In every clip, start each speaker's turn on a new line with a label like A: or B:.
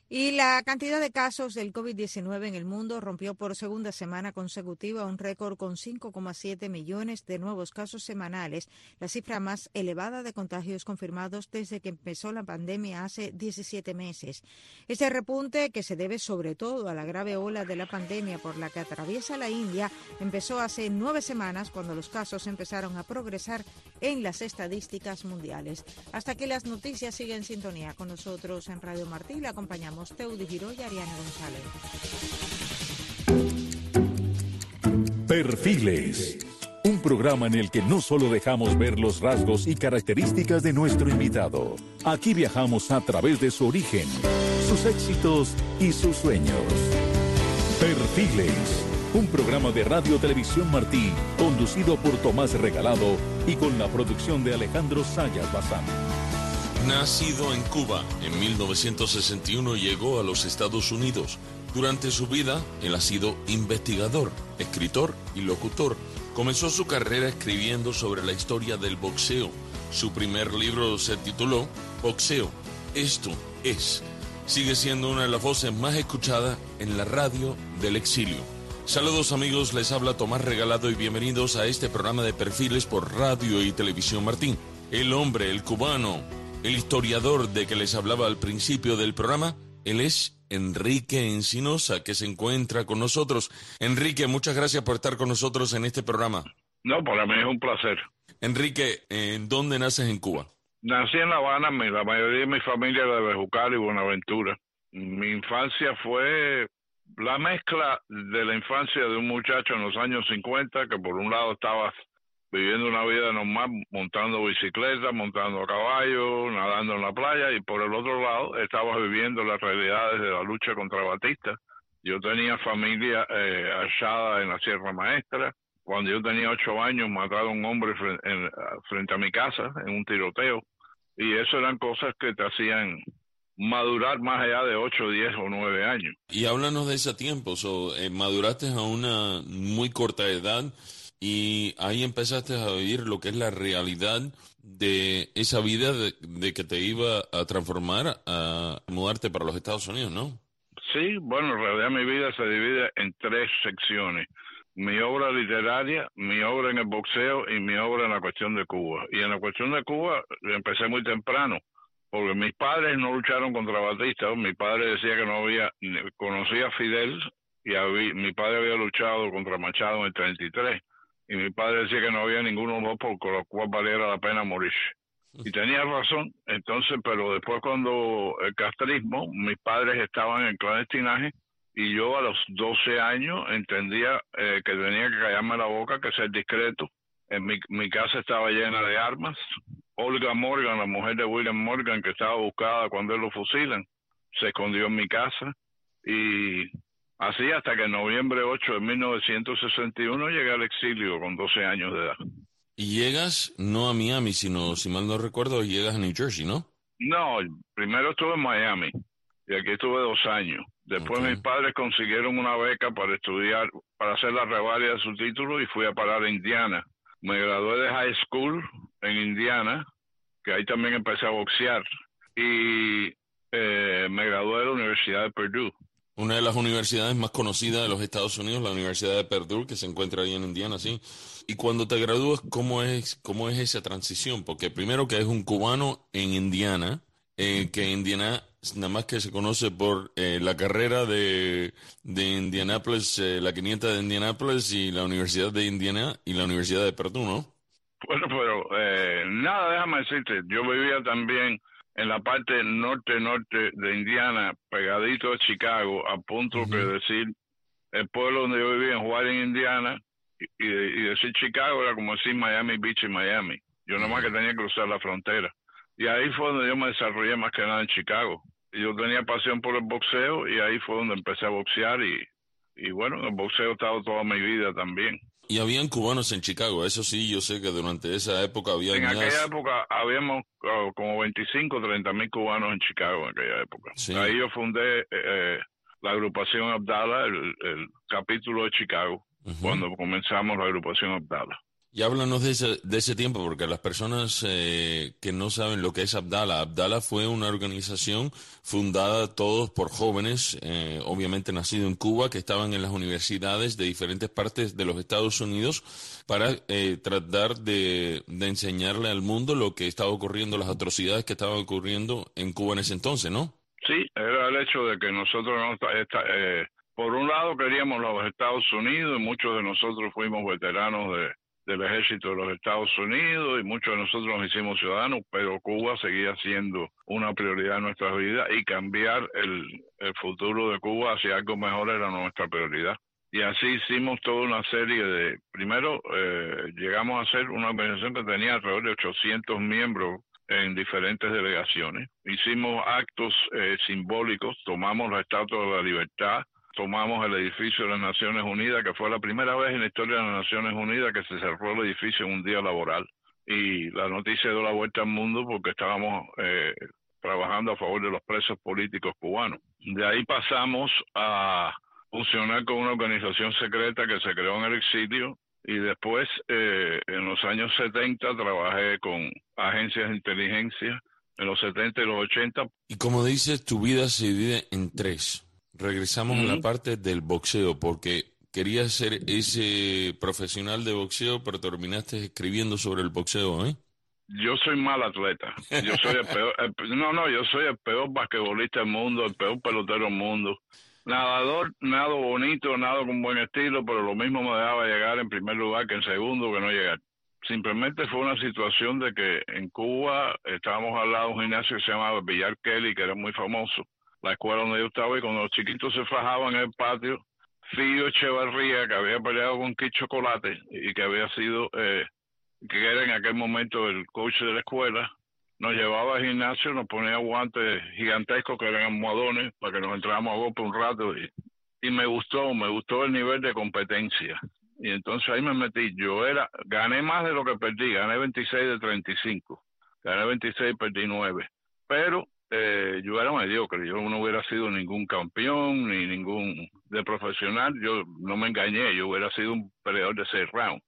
A: Y la cantidad de casos del COVID-19 en el mundo rompió por segunda semana consecutiva un récord con 5,7 millones de nuevos casos semanales, la cifra más elevada de contagios confirmados desde que empezó la pandemia hace 17 meses. Este repunte, que se debe sobre todo a la grave ola de la pandemia por la que atraviesa la India, empezó hace 9 semanas cuando los casos empezaron a progresar en las estadísticas mundiales. Hasta aquí las noticias. Sigue en sintonía con nosotros en Radio Martí. Le acompañamos Teudi Giró y Ariana González.
B: Perfiles. Un programa en el que no solo dejamos ver los rasgos y características de nuestro invitado. Aquí viajamos a través de su origen, sus éxitos y sus sueños. Perfiles. Un programa de Radio Televisión Martí, conducido por Tomás Regalado y con la producción de Alejandro Sayas Bazán.
C: Nacido en Cuba, en 1961 llegó a los Estados Unidos. Durante su vida, él ha sido investigador, escritor y locutor. Comenzó su carrera escribiendo sobre la historia del boxeo. Su primer libro se tituló Boxeo, esto es. Sigue siendo una de las voces más escuchadas en la radio del exilio. Saludos amigos, les habla Tomás Regalado y bienvenidos a este programa de Perfiles por Radio y Televisión Martí. El hombre, el cubano, el historiador de que les hablaba al principio del programa, él es Enrique Encinosa, que se encuentra con nosotros. Enrique, muchas gracias por estar con nosotros en este programa.
D: No, para mí es un placer.
C: Enrique, ¿en dónde naces en Cuba?
D: Nací en La Habana, la mayoría de mi familia era de Bejucal y Buenaventura. Mi infancia fue la mezcla de la infancia de un muchacho en los años 50, que por un lado estaba viviendo una vida normal, montando bicicleta, montando a caballo, nadando en la playa, y por el otro lado estaba viviendo las realidades de la lucha contra Batista. Yo tenía familia achada en la Sierra Maestra. Cuando yo tenía 8 años mataron a un hombre frente a mi casa en un tiroteo, y eso eran cosas que te hacían madurar más allá de 8, 10 o 9 años.
C: Y háblanos de ese tiempo. Maduraste a una muy corta edad y ahí empezaste a vivir lo que es la realidad de esa vida de que te iba a transformar a mudarte para los Estados Unidos, ¿no?
D: Sí, bueno, en realidad mi vida se divide en 3 secciones. Mi obra literaria, mi obra en el boxeo y mi obra en la cuestión de Cuba. Y en la cuestión de Cuba empecé muy temprano, porque mis padres no lucharon contra Batista. Mi padre decía que no había, conocía a Fidel, y mi padre había luchado contra Machado en el 33. Y mi padre decía que no había ninguno de los dos por lo cual valiera la pena morir. Y tenía razón. Entonces, pero después cuando el castrismo, mis padres estaban en clandestinaje, y yo a los 12 años entendía que tenía que callarme la boca, que ser discreto. Mi casa estaba llena de armas. Olga Morgan, la mujer de William Morgan, que estaba buscada cuando él lo fusilan, se escondió en mi casa. Y así hasta que en noviembre 8 de 1961 llegué al exilio con 12 años de edad.
C: Y llegas no a Miami, sino, si mal no recuerdo, llegas a New Jersey, ¿no?
D: No, primero estuve en Miami, y aquí estuve 2 años. Después mis padres consiguieron una beca para estudiar, para hacer la revalida de su título, y fui a parar a Indiana. Me gradué de high school en Indiana, que ahí también empecé a boxear, y me gradué de la Universidad de Purdue.
C: Una de las universidades más conocidas de los Estados Unidos, la Universidad de Purdue, que se encuentra ahí en Indiana, sí. Y cuando te gradúas, ¿cómo es esa transición? Porque primero que es un cubano en Indiana, que Indiana nada más que se conoce por la carrera de Indianapolis, la 500 de Indianapolis y la Universidad de Indiana y la Universidad de Purdue, ¿no?
D: Bueno, pero nada, déjame decirte, yo vivía también en la parte norte de Indiana, pegadito de Chicago, a punto que decir el pueblo donde yo vivía, en Juárez, Indiana, y decir Chicago era como decir Miami Beach y Miami. Yo nada más que tenía que cruzar la frontera. Y ahí fue donde yo me desarrollé más que nada en Chicago. Y yo tenía pasión por el boxeo, y ahí fue donde empecé a boxear, y bueno, el boxeo ha estado toda mi vida también.
C: Y habían cubanos en Chicago, eso sí, yo sé que durante esa época había
D: En aquella época habíamos como 25 o 30 mil cubanos en Chicago en aquella época. Sí. Ahí yo fundé la agrupación Abdala, el capítulo de Chicago, cuando comenzamos la agrupación Abdala.
C: Y háblanos de ese tiempo, porque las personas que no saben lo que es Abdala, Abdala fue una organización fundada todos por jóvenes, obviamente nacido en Cuba, que estaban en las universidades de diferentes partes de los Estados Unidos para tratar de enseñarle al mundo lo que estaba ocurriendo, las atrocidades que estaban ocurriendo en Cuba en ese entonces, ¿no?
D: Sí, era el hecho de que nosotros por un lado queríamos los Estados Unidos y muchos de nosotros fuimos veteranos del ejército de los Estados Unidos y muchos de nosotros nos hicimos ciudadanos, pero Cuba seguía siendo una prioridad en nuestras vidas y cambiar el futuro de Cuba hacia algo mejor era nuestra prioridad. Y así hicimos toda una serie primero llegamos a ser una organización que tenía alrededor de 800 miembros en diferentes delegaciones. Hicimos actos simbólicos, tomamos la Estatua de la Libertad, tomamos el edificio de las Naciones Unidas, que fue la primera vez en la historia de las Naciones Unidas que se cerró el edificio en un día laboral. Y la noticia dio la vuelta al mundo porque estábamos trabajando a favor de los presos políticos cubanos. De ahí pasamos a fusionar con una organización secreta que se creó en el exilio, y después, en los años 70, trabajé con agencias de inteligencia, en los 70 y los 80.
C: Y como dices, tu vida se divide en tres. Regresamos a la parte del boxeo, porque querías ser ese profesional de boxeo, pero terminaste escribiendo sobre el boxeo, ¿eh?
D: Yo soy mal atleta. Yo soy el peor. Yo soy el peor basquetbolista del mundo, el peor pelotero del mundo. Nadador, nado bonito, nado con buen estilo, pero lo mismo me dejaba llegar en primer lugar que en segundo, que no llegar. Simplemente fue una situación de que en Cuba estábamos al lado de un gimnasio que se llamaba Villar Kelly, que era muy famoso, la escuela donde yo estaba, y cuando los chiquitos se fajaban en el patio, Fío Echevarría, que había peleado con Kid Chocolate y que había sido, que era en aquel momento el coach de la escuela, nos llevaba al gimnasio, nos ponía guantes gigantescos que eran almohadones para que nos entráramos a golpe un rato y me gustó el nivel de competencia. Y entonces ahí me metí. Gané más de lo que perdí, gané 26 de 35, gané 26 y perdí 9. Pero yo era mediocre, yo no hubiera sido ningún campeón ni ningún de profesional, yo no me engañé, yo hubiera sido un peleador de 6 rounds.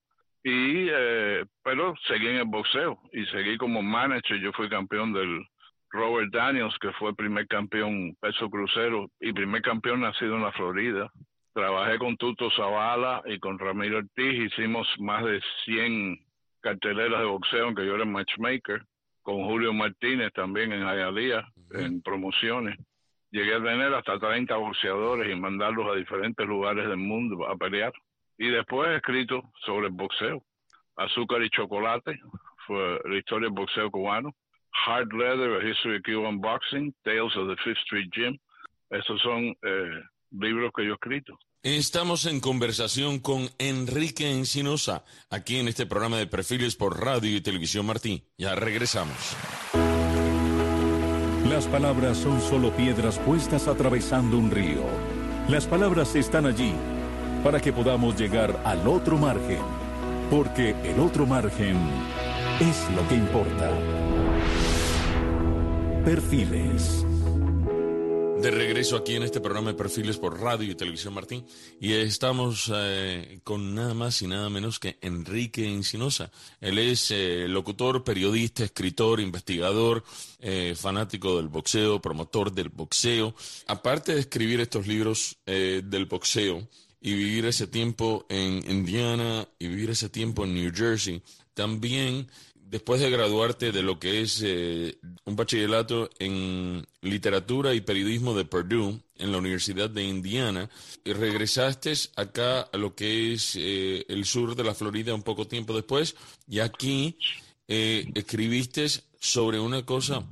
D: Pero seguí en el boxeo y seguí como manager. Yo fui campeón del Robert Daniels, que fue el primer campeón peso crucero y primer campeón nacido en la Florida. Trabajé con Tuto Zavala y con Ramiro Ortiz, hicimos más de 100 carteleras de boxeo, aunque yo era matchmaker, con Julio Martínez también en Hialeah, en promociones. Llegué a tener hasta 30 boxeadores y mandarlos a diferentes lugares del mundo a pelear. Y después he escrito sobre el boxeo. Azúcar y Chocolate fue la historia del boxeo cubano. Hard Leather, A History of Cuban Boxing, Tales of the Fifth Street Gym. Esos son libros que yo he escrito.
C: Estamos en conversación con Enrique Encinosa, aquí en este programa de Perfiles por Radio y Televisión Martí. Ya regresamos.
B: Las palabras son solo piedras puestas atravesando un río. Las palabras están allí para que podamos llegar al otro margen, porque el otro margen es lo que importa. Perfiles.
C: De regreso aquí en este programa de Perfiles por Radio y Televisión Martín, y estamos con nada más y nada menos que Enrique Encinosa. Él es locutor, periodista, escritor, investigador, fanático del boxeo, promotor del boxeo. Aparte de escribir estos libros del boxeo y vivir ese tiempo en Indiana y vivir ese tiempo en New Jersey, también después de graduarte de lo que es un bachillerato en literatura y periodismo de Purdue en la Universidad de Indiana, regresaste acá a lo que es el sur de la Florida un poco tiempo después, y aquí escribiste sobre una cosa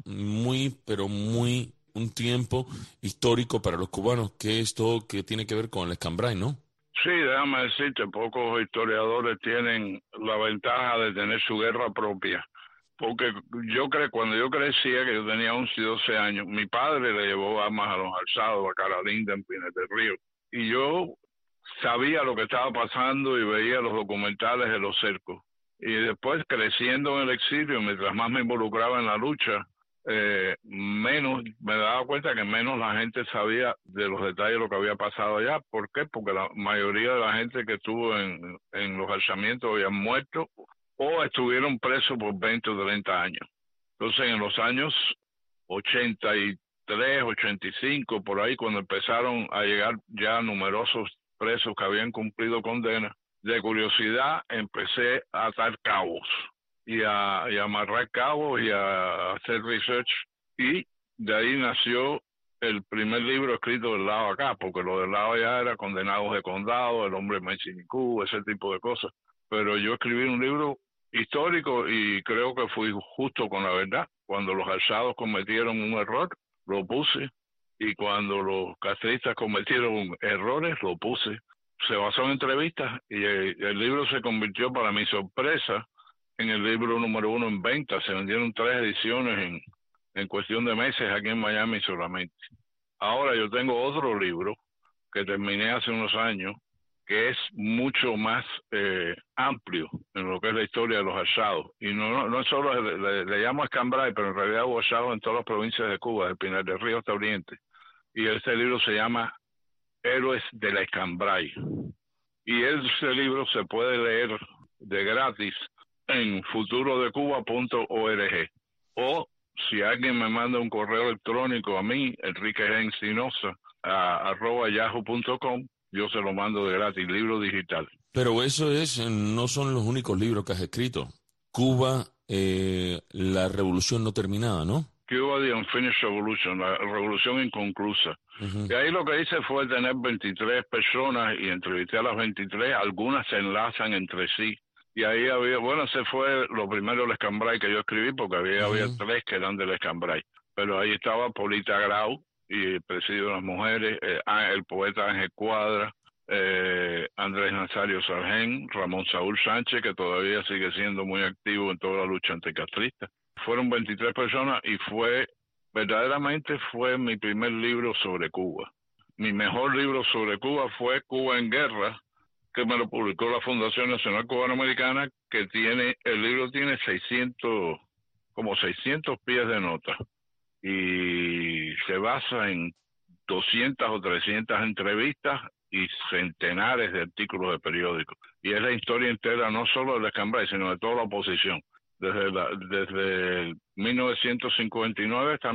C: un tiempo histórico para los cubanos, que es todo que tiene que ver con el Escambray, ¿no?
D: Sí, déjame decirte, pocos historiadores tienen la ventaja de tener su guerra propia, porque cuando yo crecía, que yo tenía 11 y 12 años, mi padre le llevó armas a los alzados, a Caralinda, en Pinar del Río, y yo sabía lo que estaba pasando y veía los documentales de los cercos. Y después, creciendo en el exilio, mientras más me involucraba en la lucha, menos, me daba cuenta que menos la gente sabía de los detalles de lo que había pasado allá. ¿Por qué? Porque la mayoría de la gente que estuvo en los alzamientos habían muerto o estuvieron presos por 20 o 30 años. Entonces, en los años 83, 85, por ahí, cuando empezaron a llegar ya numerosos presos que habían cumplido condena, de curiosidad empecé a atar cabos y a amarrar cabos y a hacer research, y de ahí nació el primer libro escrito del lado acá, porque lo del lado allá era Condenados de Condado, El hombre Mechinicú, ese tipo de cosas. Pero yo escribí un libro histórico y creo que fui justo con la verdad. Cuando los alzados cometieron un error, lo puse, y cuando los castristas cometieron errores, lo puse. Se basó en entrevistas y el libro se convirtió, para mi sorpresa, en el libro número 1 en venta. Se vendieron 3 ediciones en cuestión de meses aquí en Miami solamente. Ahora yo tengo otro libro que terminé hace unos años, que es mucho más amplio en lo que es la historia de los alzados. Y no solo le llamo Escambray, pero en realidad hubo alzados en todas las provincias de Cuba, de Pinar del Río hasta Oriente. Y este libro se llama Héroes de la Escambray. Y ese libro se puede leer de gratis en futurodecuba.org. O si alguien me manda un correo electrónico a mí, enriquegencinosa, @yahoo.com, yo se lo mando de gratis, libro digital.
C: Pero eso no son los únicos libros que has escrito. Cuba, la revolución no terminada, ¿no?
D: Cuba, The Unfinished Revolution, la revolución inconclusa. Uh-huh. Y ahí lo que hice fue tener 23 personas y entrevisté a las 23, algunas se enlazan entre sí. Y ahí ese fue lo primero del Escambray que yo escribí, porque había 3 que eran del Escambray. Pero ahí estaba Polita Grau, y el Presidio de las Mujeres, el poeta Ángel Cuadra, Andrés Nazario Sargén, Ramón Saúl Sánchez, que todavía sigue siendo muy activo en toda la lucha anticastrista. Fueron 23 personas y verdaderamente fue mi primer libro sobre Cuba. Mi mejor libro sobre Cuba fue Cuba en Guerra, que me lo publicó la Fundación Nacional Cubano-Americana, que el libro tiene 600 pies de notas y se basa en 200 o 300 entrevistas y centenares de artículos de periódicos. Y es la historia entera, no solo del Escambray, sino de toda la oposición. Desde 1959 hasta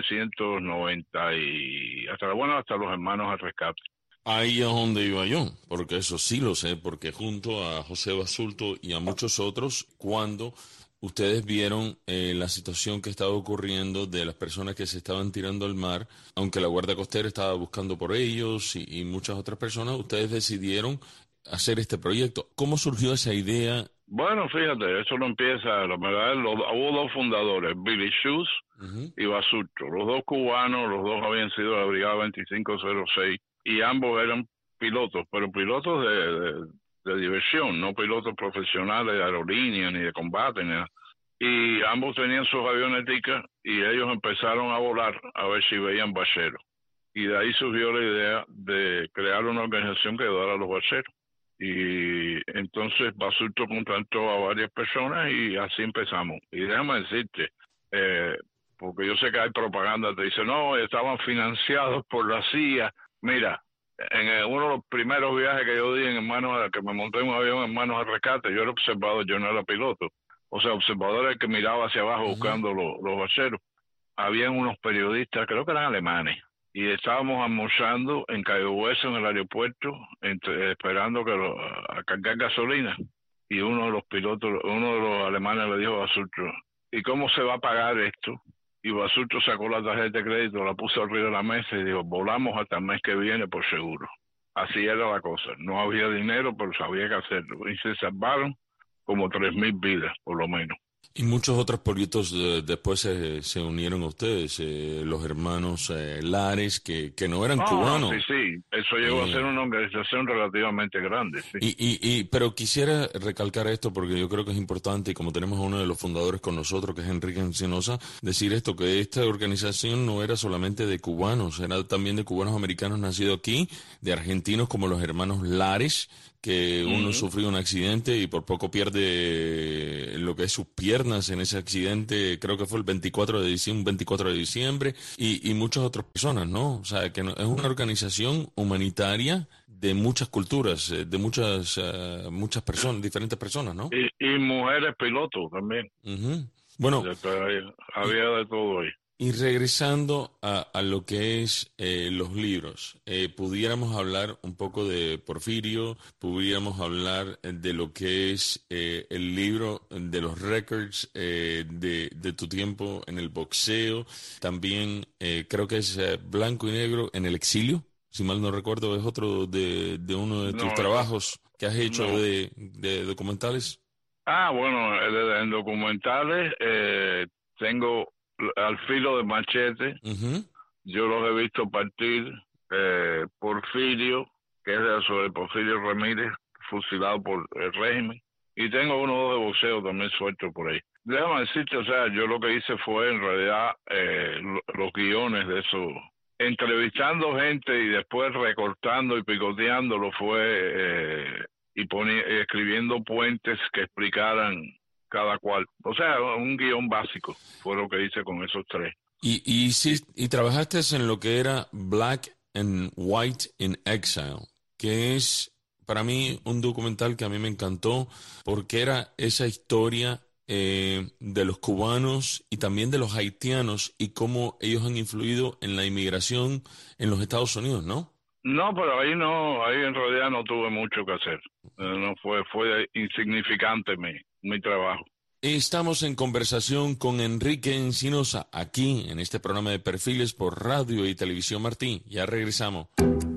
D: 1990 y hasta los hermanos al rescate.
C: Ahí es donde iba yo, porque eso sí lo sé, porque junto a José Basulto y a muchos otros, cuando ustedes vieron la situación que estaba ocurriendo de las personas que se estaban tirando al mar, aunque la Guardia Costera estaba buscando por ellos y muchas otras personas, ustedes decidieron hacer este proyecto. ¿Cómo surgió esa idea?
D: Bueno, fíjate, eso no empieza, la verdad, hubo 2 fundadores, Billy Shoes y Basulto, los 2 cubanos, los 2 habían sido de la Brigada 2506 y ambos eran pilotos, pero pilotos de diversión, no pilotos profesionales de aerolínea ni de combate, ni nada. Y ambos tenían sus avioneticas y ellos empezaron a volar a ver si veían balseros. Y de ahí surgió la idea de crear una organización que ayudara a los balseros. Y entonces Basulto contactó a varias personas y así empezamos. Y déjame decirte, porque yo sé que hay propaganda, te dice, no, estaban financiados por la CIA. Mira, en uno de los primeros viajes que yo di que me monté en un avión en manos al rescate, yo era observador, yo no era piloto. O sea, observador el que miraba hacia abajo buscando los balseros. Habían unos periodistas, creo que eran alemanes, y estábamos almorzando en Cayo Hueso, en el aeropuerto, esperando a cargar gasolina. Y uno de los alemanes le dijo a Basulto, ¿y cómo se va a pagar esto? Y Basulto sacó la tarjeta de crédito, la puso arriba de la mesa y dijo, volamos hasta el mes que viene por seguro. Así era la cosa. No había dinero, pero había que hacerlo. Y se salvaron como 3,000 vidas, por lo menos.
C: Y muchos otros proyectos después se unieron a ustedes, los hermanos Lares, que no eran cubanos.
D: Sí, eso llegó a ser una organización relativamente grande. Sí.
C: Pero quisiera recalcar esto porque yo creo que es importante, y como tenemos a uno de los fundadores con nosotros, que es Enrique Encinosa, decir esto, que esta organización no era solamente de cubanos, era también de cubanos americanos nacidos aquí, de argentinos como los hermanos Lares, que uno sufrió un accidente y por poco pierde lo que es sus piernas, piernas en ese accidente, creo que fue el 24 de diciembre, y muchas otras personas, ¿no? O sea, que es una organización humanitaria de muchas culturas, de muchas personas, diferentes personas, ¿no?
D: Y mujeres pilotos también.
C: Uh-huh. Bueno,
D: había de todo ahí.
C: Y regresando a lo que es los libros, pudiéramos hablar un poco de Porfirio, pudiéramos hablar de lo que es el libro de los records de tu tiempo en el boxeo, también creo que es Blanco y Negro en el exilio, si mal no recuerdo, es otro de uno de tus trabajos que has hecho de documentales.
D: Bueno, en documentales tengo Al filo de machete.
C: Uh-huh.
D: Yo los he visto partir. Porfirio, que es sobre Porfirio Ramírez, fusilado por el régimen. Y tengo uno o dos de boxeo también sueltos por ahí. Déjame decirte, o sea, yo lo que hice fue en realidad los guiones de eso, entrevistando gente y después recortando y picoteándolo escribiendo puentes que explicaran cada cual. O sea, un guión básico fue lo que hice con esos tres.
C: Y trabajaste en lo que era Black and White in Exile, que es para mí un documental que a mí me encantó porque era esa historia de los cubanos y también de los haitianos y cómo ellos han influido en la inmigración en los Estados Unidos, ¿no?
D: No, pero ahí en realidad no tuve mucho que hacer. No fue insignificante mi trabajo.
C: Estamos en conversación con Enrique Encinosa, aquí en este programa de Perfiles por Radio y Televisión Martí. Ya regresamos.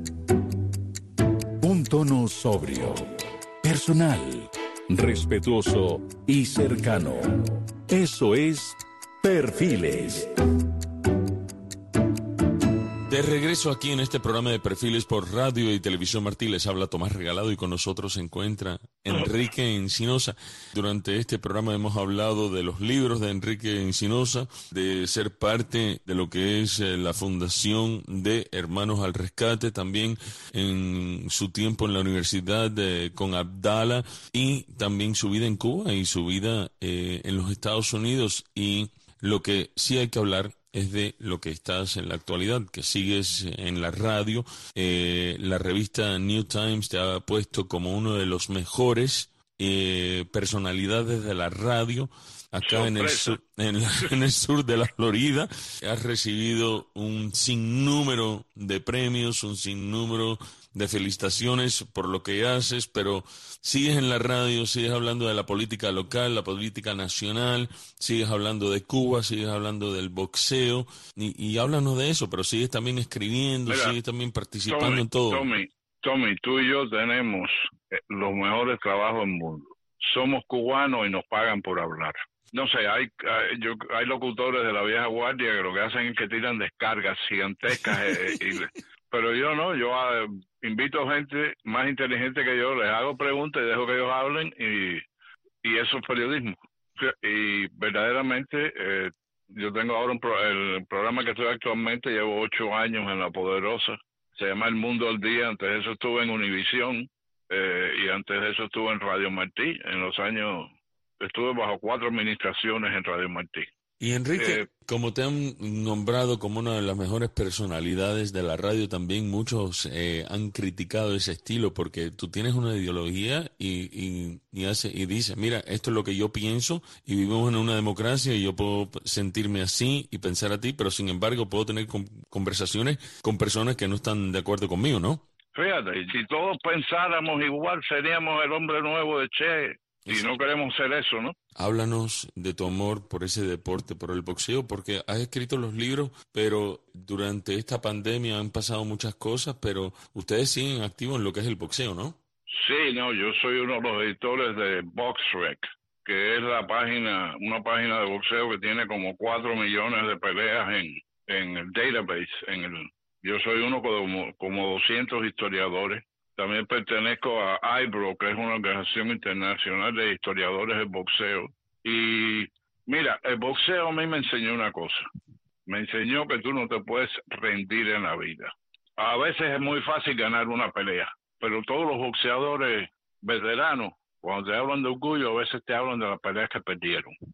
B: Un tono sobrio, personal, respetuoso y cercano. Eso es Perfiles.
C: De regreso aquí en este programa de Perfiles por Radio y Televisión Martí, les habla Tomás Regalado y con nosotros se encuentra Enrique Encinosa. Durante este programa hemos hablado de los libros de Enrique Encinosa, de ser parte de lo que es la fundación de Hermanos al Rescate, también en su tiempo en la universidad con Abdala y también su vida en Cuba y su vida en los Estados Unidos. Y lo que sí hay que hablar es de lo que estás en la actualidad, que sigues en la radio. La revista New Times te ha puesto como uno de los mejores personalidades de la radio acá en el sur de la Florida. Has recibido un sinnúmero de premios, un sinnúmero de felicitaciones por lo que haces, pero sigues en la radio, sigues hablando de la política local, la política nacional, sigues hablando de Cuba, sigues hablando del boxeo, y háblanos de eso, pero sigues también escribiendo, sigues también participando en todo.
D: Tommy, tú y yo tenemos los mejores trabajos del mundo. Somos cubanos y nos pagan por hablar. No sé, hay locutores de la vieja guardia que lo que hacen es que tiran descargas gigantescas pero yo no, yo invito gente más inteligente que yo, les hago preguntas y dejo que ellos hablen y eso es periodismo. Y verdaderamente yo tengo ahora el programa que estoy actualmente, llevo 8 años en La Poderosa, se llama El Mundo al Día, antes de eso estuve en Univisión y antes de eso estuve en Radio Martí, estuve bajo 4 administraciones en Radio Martí.
C: Y Enrique, como te han nombrado como una de las mejores personalidades de la radio, también muchos han criticado ese estilo porque tú tienes una ideología y dices, mira, esto es lo que yo pienso y vivimos en una democracia y yo puedo sentirme así y pensar a ti, pero sin embargo puedo tener conversaciones con personas que no están de acuerdo conmigo, ¿no?
D: Fíjate, si todos pensáramos igual seríamos el hombre nuevo de Che. Y no queremos ser eso, ¿no?
C: Háblanos de tu amor por ese deporte, por el boxeo, porque has escrito los libros, pero durante esta pandemia han pasado muchas cosas, pero ustedes siguen activos en lo que es el boxeo, ¿no?
D: Sí, no, yo soy uno de los editores de BoxRec, que es una página de boxeo que tiene como 4 millones de peleas en el database. Yo soy uno como 200 historiadores. También pertenezco a IBRO, que es una organización internacional de historiadores del boxeo. Y mira, el boxeo a mí me enseñó una cosa. Me enseñó que tú no te puedes rendir en la vida. A veces es muy fácil ganar una pelea, pero todos los boxeadores veteranos, cuando te hablan de orgullo, a veces te hablan de las peleas que perdieron.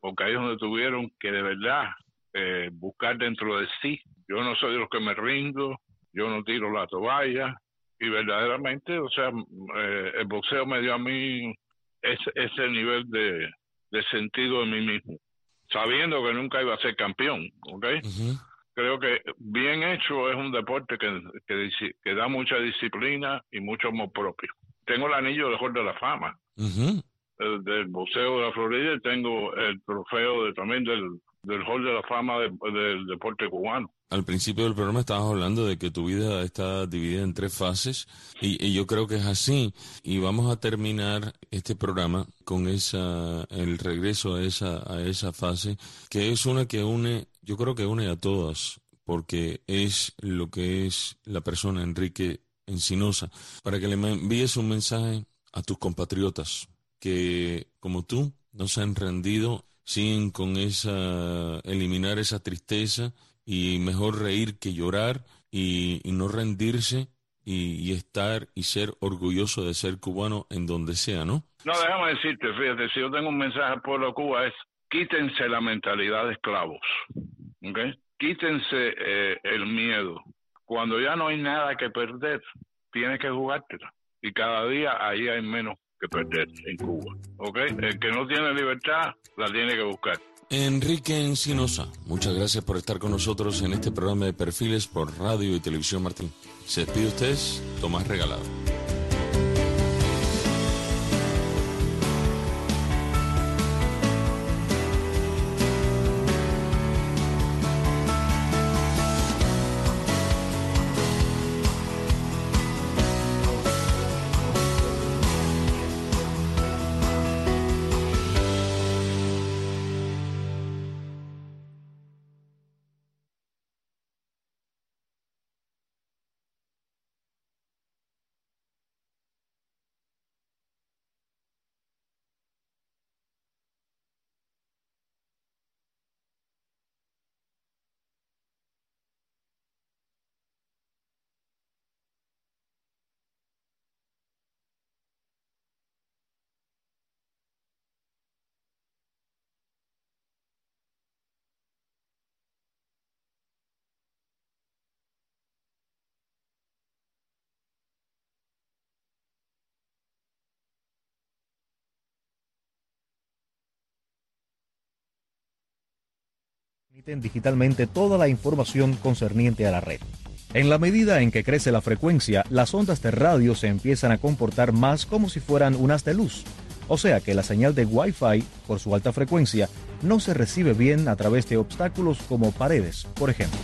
D: porque ahí es donde tuvieron que de verdad buscar dentro de sí. Yo no soy de los que me rindo, yo no tiro la toalla, y verdaderamente, o sea, el boxeo me dio a mí ese nivel de sentido de mí mismo, sabiendo que nunca iba a ser campeón, ¿ok? Uh-huh. Creo que bien hecho es un deporte que da mucha disciplina y mucho amor propio. Tengo el anillo del Hall de la Fama uh-huh. del boxeo de la Florida, y tengo el trofeo también del Hall de la Fama del deporte cubano.
C: Al principio del programa estabas hablando de que tu vida está dividida en 3 fases y yo creo que es así, y vamos a terminar este programa con el regreso a esa fase, que es una que yo creo que une a todas, porque es lo que es la persona Enrique Encinosa, para que le envíes un mensaje a tus compatriotas que, como tú, no se han rendido, siguen con eliminar esa tristeza, y mejor reír que llorar, y no rendirse, y estar y ser orgulloso de ser cubano en donde sea, ¿no?
D: No, déjame decirte, fíjate, si yo tengo un mensaje al pueblo de Cuba es: quítense la mentalidad de esclavos, ¿ok? Quítense el miedo. Cuando ya no hay nada que perder, tienes que jugártela, y cada día ahí hay menos que perder en Cuba, ¿ok? El que no tiene libertad la tiene que buscar.
C: Enrique Encinosa, muchas gracias por estar con nosotros en este programa de Perfiles por Radio y Televisión Martín. Se despide ustedes, Tomás Regalado.
E: Digitalmente toda la información concerniente a la red. En la medida en que crece la frecuencia, las ondas de radio se empiezan a comportar más como si fueran un haz de luz. O sea que la señal de Wi-Fi, por su alta frecuencia, no se recibe bien a través de obstáculos como paredes, por ejemplo.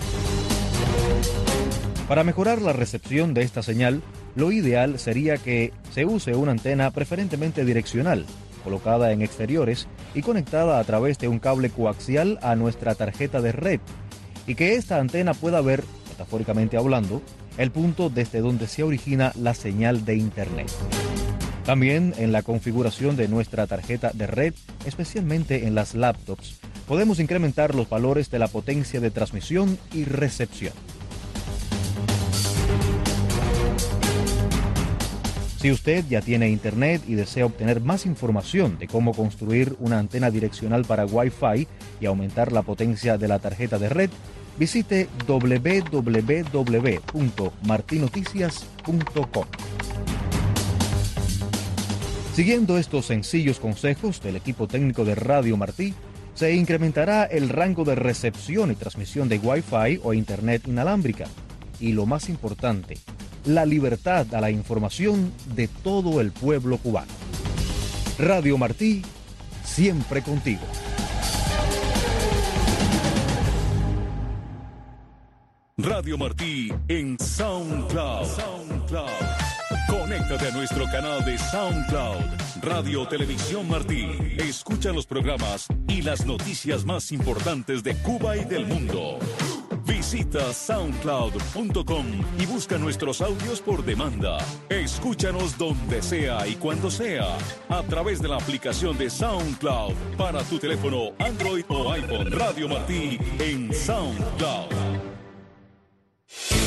E: Para mejorar la recepción de esta señal, lo ideal sería que se use una antena preferentemente direccional, colocada en exteriores y conectada a través de un cable coaxial a nuestra tarjeta de red, y que esta antena pueda ver, metafóricamente hablando, el punto desde donde se origina la señal de Internet. También en la configuración de nuestra tarjeta de red, especialmente en las laptops, podemos incrementar los valores de la potencia de transmisión y recepción. Si usted ya tiene Internet y desea obtener más información de cómo construir una antena direccional para Wi-Fi y aumentar la potencia de la tarjeta de red, visite www.martinoticias.com. Siguiendo estos sencillos consejos del equipo técnico de Radio Martí, se incrementará el rango de recepción y transmisión de Wi-Fi o Internet inalámbrica. Y lo más importante, la libertad a la información de todo el pueblo cubano. Radio Martí, siempre contigo.
B: Radio Martí en SoundCloud. Conéctate a nuestro canal de SoundCloud, Radio Televisión Martí. Escucha los programas y las noticias más importantes de Cuba y del mundo. Visita soundcloud.com y busca nuestros audios por demanda. Escúchanos donde sea y cuando sea, a través de la aplicación de SoundCloud para tu teléfono Android o iPhone. Radio Martí en SoundCloud.